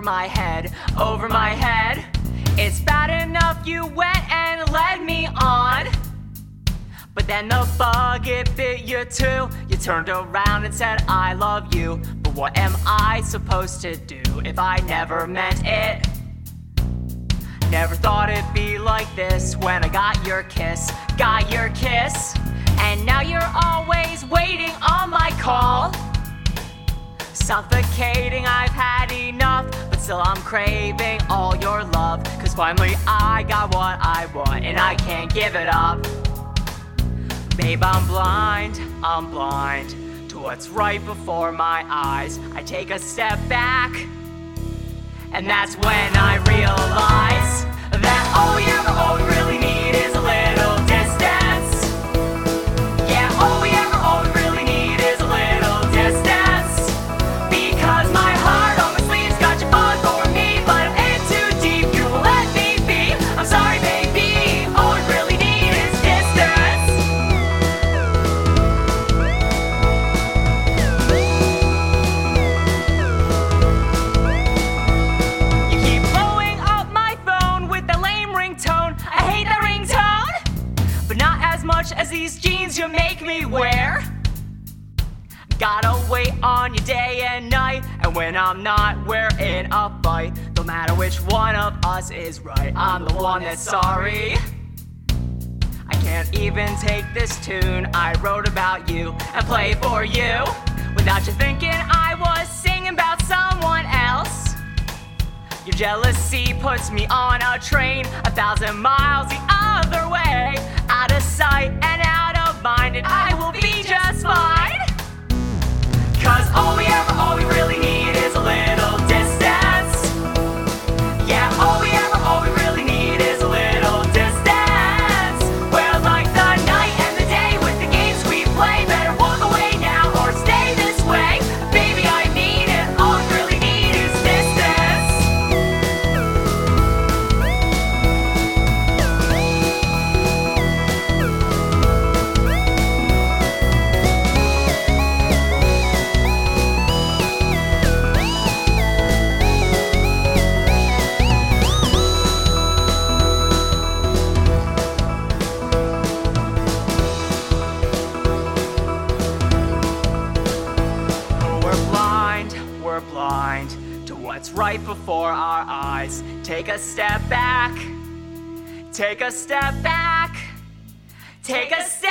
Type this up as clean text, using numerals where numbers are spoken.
my head, over my head. It's bad enough you went and led me on, but then the bug, it bit you too. You turned around and said I love you. But what am I supposed to do if I never meant it? Never thought it'd be like this when I got your kiss. And now you're always waiting on my call. Suffocating, I've had enough, but still I'm craving all your love. Cause finally I got what I want and I can't give it up. Babe, I'm blind to what's right before my eyes. I take a step back, and that's when I realize that all we really need is a little distance. Yeah, all we really need is a little distance. Because my heart on my sleeve's got your bug for me, but I'm in too deep, you won't let me be. I'm sorry, baby, all we really need is distance. You keep blowing up my phone with that lame ringtone. I hate that ringtone, but not as much as these jeans you make me wear. Gotta wait on you day and night, and when I'm not, we're in a fight. No matter which one of us is right, I'm the one that's sorry. I can't even take this tune I wrote about you and play for you without you thinking I was singing about someone else. Your jealousy puts me on a train 1,000 miles the other way, out of sight and out of mind, and I will be just fine. Cause all we really need is a little distance. Yeah, all we really need is a little distance. We're like the night and the day with the games we play. Better walk away now or stay this way. Baby, I need it, all we really need is distance. We're blind to what's right before our eyes. Take a step back, take a step back, take a step